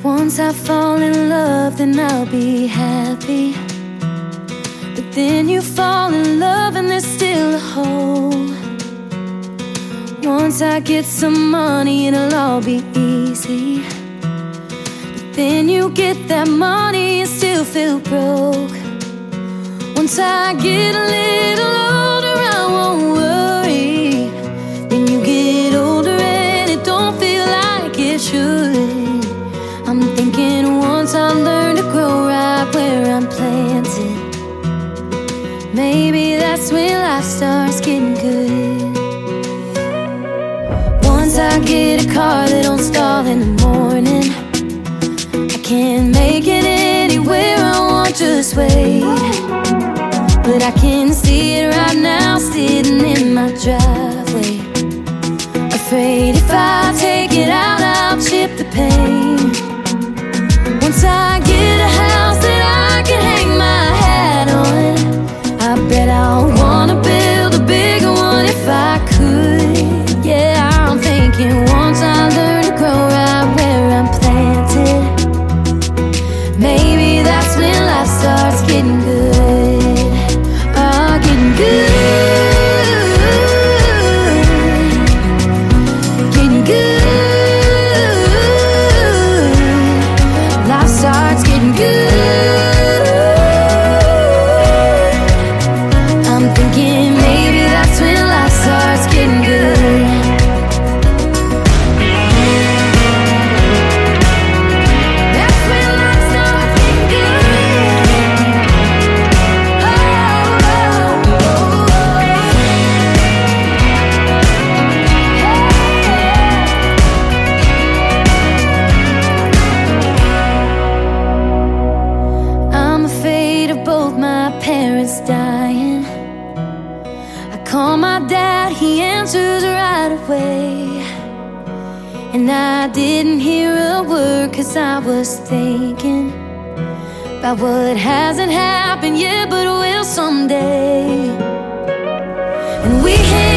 Once I fall in love, then I'll be happy. But then you fall in love and there's still a hole. Once I get some money, it'll all be easy. But then you get that money and still feel broke. Once I get a little older, I won't worry. Then you get older and it don't feel like it should. I'm thinking once I learn to grow right where I'm planted, maybe that's when life starts getting good. Once I get a car that don't stall in the morning, I can't make it anywhere I want, just wait. But I can see it right now, sitting in my driveway. Afraid if I take it out, I'll chip the paint. Once I get a house that I can hang my hat on, I bet I'll wanna build a bigger one if I could. Yeah, I'm thinking once I learn to grow right where I'm planted, maybe that's when life starts getting good. Oh, getting good, getting good. Life starts getting good. I'm thinking maybe that's when life starts getting good. That's when life starts getting good. Oh, oh, oh. I'm afraid of both my parents dying. I call my dad, he answers right away. And I didn't hear a word, 'cause I was thinking about what hasn't happened yet, but will someday. And we